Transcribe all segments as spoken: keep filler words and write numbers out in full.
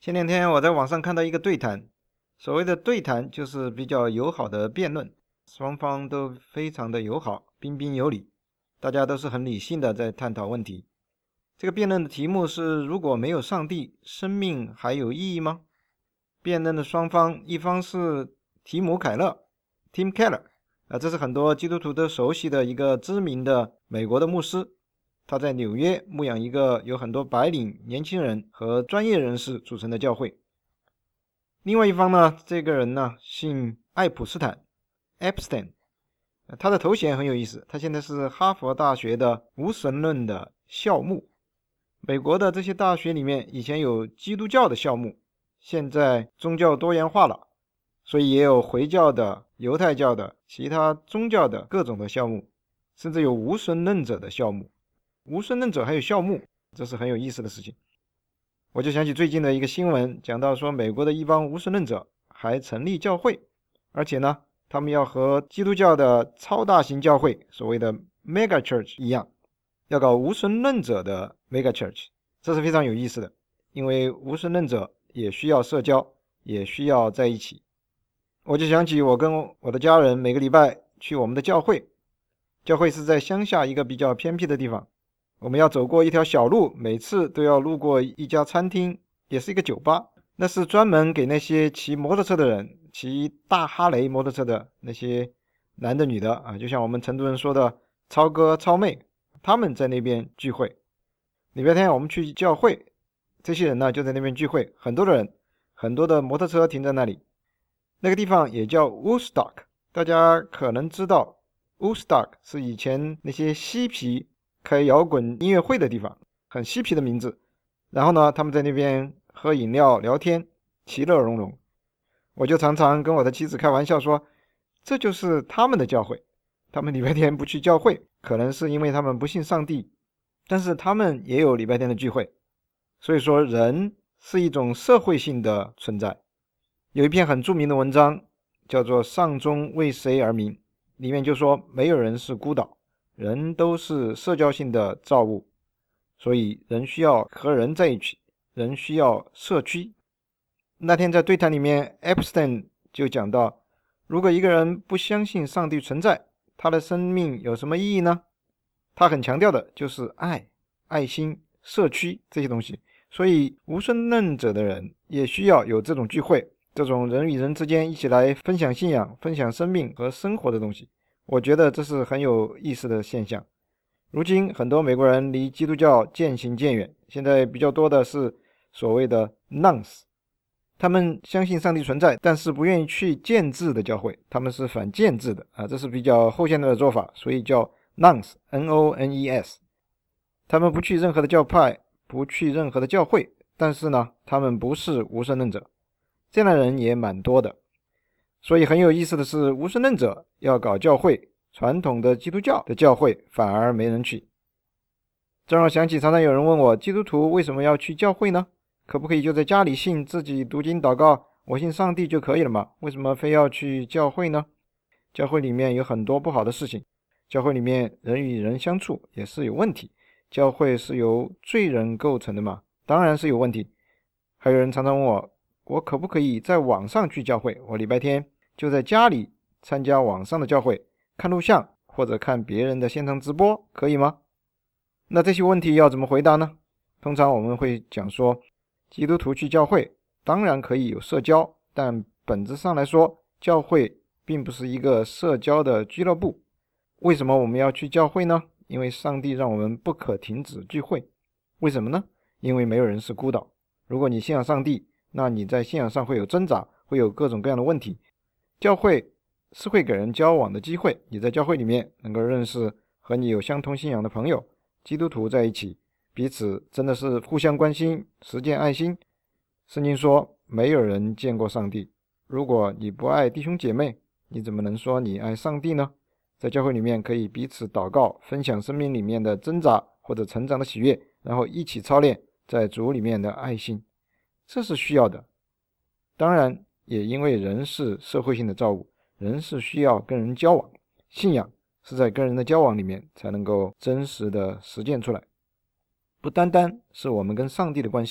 前两天我在网上看到一个对谈，所谓的对谈就是比较友好的辩论，双方都非常的友好，彬彬有礼，大家都是很理性的在探讨问题。这个辩论的题目是：如果没有上帝，生命还有意义吗？辩论的双方，一方是提姆·凯勒 （Tim Keller），啊，这是很多基督徒都熟悉的一个知名的美国的牧师。他在纽约牧养一个有很多白领、年轻人和专业人士组成的教会。另外一方呢，这个人呢姓爱普斯坦 （Epstein），他的头衔很有意思，他现在是哈佛大学的无神论的校牧。美国的这些大学里面以前有基督教的校牧，现在宗教多元化了，所以也有回教的、犹太教的、其他宗教的各种的校牧，甚至有无神论者的校牧。无神论者还有校牧，这是很有意思的事情。我就想起最近的一个新闻，讲到说美国的一帮无神论者还成立教会，而且呢，他们要和基督教的超大型教会所谓的 mega church 一样，要搞无神论者的 mega church， 这是非常有意思的，因为无神论者也需要社交，也需要在一起。我就想起我跟我的家人每个礼拜去我们的教会，教会是在乡下一个比较偏僻的地方，我们要走过一条小路，每次都要路过一家餐厅，也是一个酒吧，那是专门给那些骑摩托车的人，骑大哈雷摩托车的那些男的女的啊，就像我们成都人说的超哥超妹，他们在那边聚会。礼拜天我们去教会，这些人呢就在那边聚会，很多的人，很多的摩托车停在那里。那个地方也叫 Woodstock， 大家可能知道 Woodstock 是以前那些嬉皮开摇滚音乐会的地方，很嬉皮的名字。然后呢，他们在那边喝饮料聊天，其乐融融。我就常常跟我的妻子开玩笑说，这就是他们的教会。他们礼拜天不去教会，可能是因为他们不信上帝，但是他们也有礼拜天的聚会。所以说，人是一种社会性的存在。有一篇很著名的文章叫做《上中为谁而鸣》，里面就说没有人是孤岛，人都是社交性的造物，所以人需要和人在一起，人需要社区。那天在对谈里面 Epstein 就讲到，如果一个人不相信上帝存在，他的生命有什么意义呢？他很强调的就是爱、爱心、社区这些东西。所以无神论者的人也需要有这种聚会，这种人与人之间一起来分享信仰、分享生命和生活的东西。我觉得这是很有意思的现象。如今很多美国人离基督教渐行渐远，现在比较多的是所谓的 nuns， 他们相信上帝存在，但是不愿意去建制的教会，他们是反建制的啊，这是比较后现代的做法，所以叫 nuns N O N E S。 他们不去任何的教派，不去任何的教会，但是呢，他们不是无神论者，这样的人也蛮多的。所以很有意思的是，无神论者要搞教会，传统的基督教的教会反而没人去。这让我想起常常有人问我，基督徒为什么要去教会呢？可不可以就在家里信，自己读经祷告，我信上帝就可以了嘛？为什么非要去教会呢？教会里面有很多不好的事情，教会里面人与人相处也是有问题，教会是由罪人构成的嘛？当然是有问题。还有人常常问我，我可不可以在网上去教会？我礼拜天就在家里参加网上的教会，看录像或者看别人的现场直播，可以吗？那这些问题要怎么回答呢？通常我们会讲说，基督徒去教会当然可以有社交，但本质上来说，教会并不是一个社交的俱乐部。为什么我们要去教会呢？因为上帝让我们不可停止聚会。为什么呢？因为没有人是孤岛。如果你信仰上帝，那你在信仰上会有挣扎，会有各种各样的问题。教会是会给人交往的机会，你在教会里面能够认识和你有相同信仰的朋友，基督徒在一起，彼此真的是互相关心，实践爱心。圣经说没有人见过上帝，如果你不爱弟兄姐妹，你怎么能说你爱上帝呢？在教会里面可以彼此祷告，分享生命里面的挣扎或者成长的喜悦，然后一起操练在主里面的爱心，这是需要的。当然也因为人是社会性的造物，人是需要跟人交往，信仰是在跟人的交往里面才能够真实的实践出来。不单单是我们跟上帝的关系，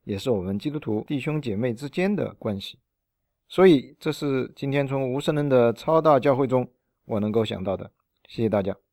也是我们基督徒弟兄姐妹之间的关系。所以这是今天从无神论的超大教会中我能够想到的。谢谢大家。